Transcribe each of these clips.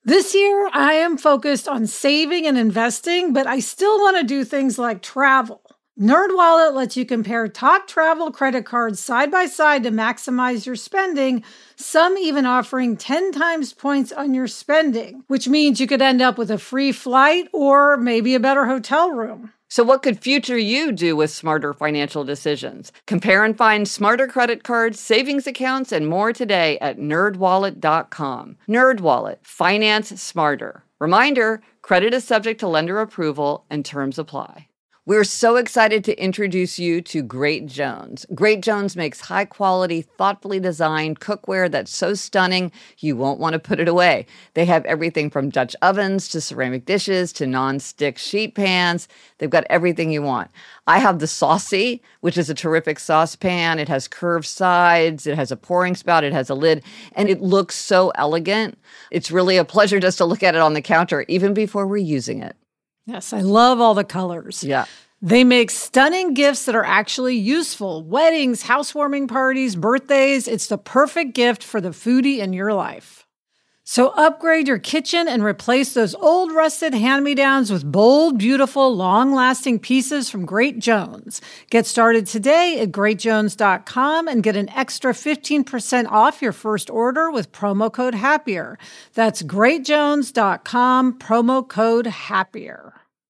This year, I am focused on saving and investing, but I still want to do things like travel. NerdWallet lets you compare top travel credit cards side by side to maximize your spending, some even offering 10 times points on your spending, which means you could end up with a free flight or maybe a better hotel room. So what could future you do with smarter financial decisions? Compare and find smarter credit cards, savings accounts, and more today at nerdwallet.com. NerdWallet, finance smarter. Reminder, credit is subject to lender approval and terms apply. We're so excited to introduce you to Great Jones. Great Jones makes high-quality, thoughtfully designed cookware that's so stunning you won't want to put it away. They have everything from Dutch ovens to ceramic dishes to non-stick sheet pans. They've got everything you want. I have the Saucy, which is a terrific saucepan. It has curved sides, it has a pouring spout, it has a lid, and it looks so elegant. It's really a pleasure just to look at it on the counter, even before we're using it. Yes, I love all the colors. Yeah. They make stunning gifts that are actually useful. Weddings, housewarming parties, birthdays. It's the perfect gift for the foodie in your life. So upgrade your kitchen and replace those old rusted hand-me-downs with bold, beautiful, long-lasting pieces from Great Jones. Get started today at greatjones.com and get an extra 15% off your first order with promo code HAPPIER. That's greatjones.com, promo code HAPPIER.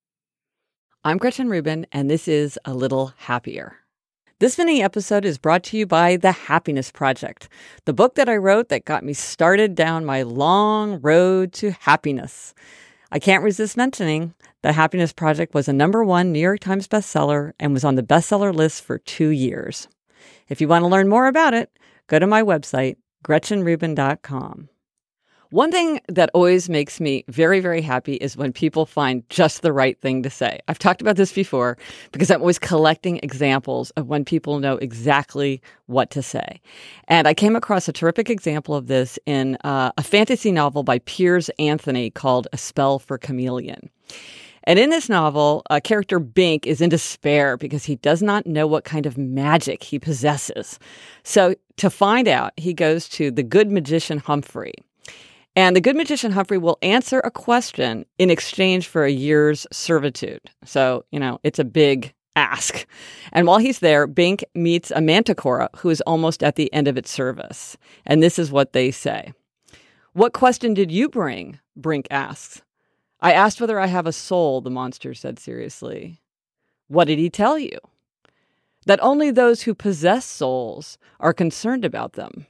I'm Gretchen Rubin, and this is A Little Happier. This mini episode is brought to you by The Happiness Project, the book that I wrote that got me started down my long road to happiness. I can't resist mentioning The Happiness Project was a #1 New York Times bestseller and was on the bestseller list for 2 years. If you want to learn more about it, go to my website, GretchenRubin.com. One thing that always makes me very, very happy is when people find just the right thing to say. I've talked about this before because I'm always collecting examples of when people know exactly what to say. And I came across a terrific example of this in a fantasy novel by Piers Anthony called A Spell for Chameleon. And in this novel, character Bink is in despair because he does not know what kind of magic he possesses. So to find out, he goes to the good magician Humphrey. And the good magician Humphrey will answer a question in exchange for a year's servitude. So, it's a big ask. And while he's there, Bink meets a manticora who is almost at the end of its service. And this is what they say. "What question did you bring?" Bink asks. "I asked whether I have a soul," the monster said seriously. "What did he tell you?" "That only those who possess souls are concerned about them."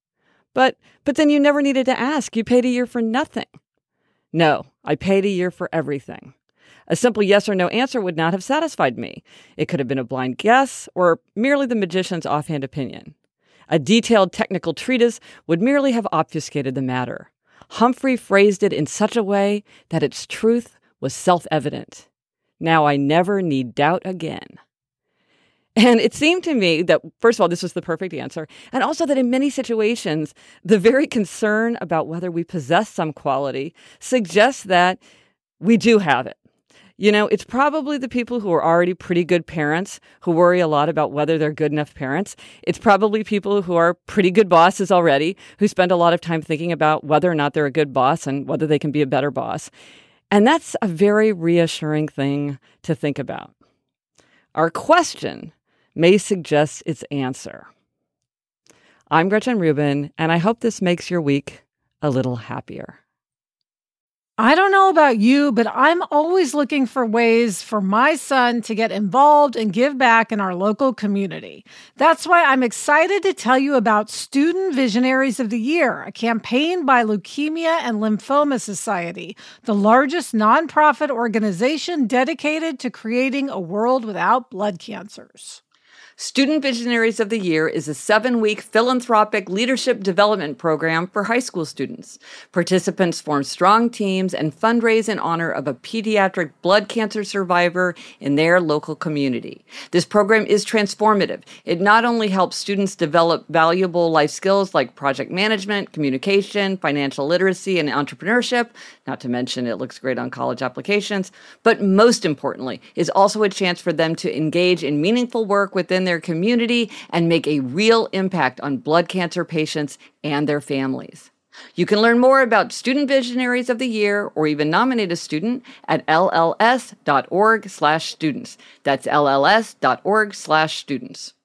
But then you never needed to ask. You paid a year for nothing." "No, I paid a year for everything. A simple yes or no answer would not have satisfied me. It could have been a blind guess or merely the magician's offhand opinion. A detailed technical treatise would merely have obfuscated the matter. Humphrey phrased it in such a way that its truth was self-evident. Now I never need doubt again." And it seemed to me that, first of all, this was the perfect answer, and also that in many situations, the very concern about whether we possess some quality suggests that we do have it. It's probably the people who are already pretty good parents who worry a lot about whether they're good enough parents. It's probably people who are pretty good bosses already who spend a lot of time thinking about whether or not they're a good boss and whether they can be a better boss. And that's a very reassuring thing to think about. Our question may suggest its answer. I'm Gretchen Rubin, and I hope this makes your week a little happier. I don't know about you, but I'm always looking for ways for my son to get involved and give back in our local community. That's why I'm excited to tell you about Student Visionaries of the Year, a campaign by Leukemia and Lymphoma Society, the largest nonprofit organization dedicated to creating a world without blood cancers. Student Visionaries of the Year is a 7-week philanthropic leadership development program for high school students. Participants form strong teams and fundraise in honor of a pediatric blood cancer survivor in their local community. This program is transformative. It not only helps students develop valuable life skills like project management, communication, financial literacy, and entrepreneurship, not to mention it looks great on college applications, but most importantly, is also a chance for them to engage in meaningful work within their community and make a real impact on blood cancer patients and their families. You can learn more about Student Visionaries of the Year or even nominate a student at lls.org/students. That's lls.org/students.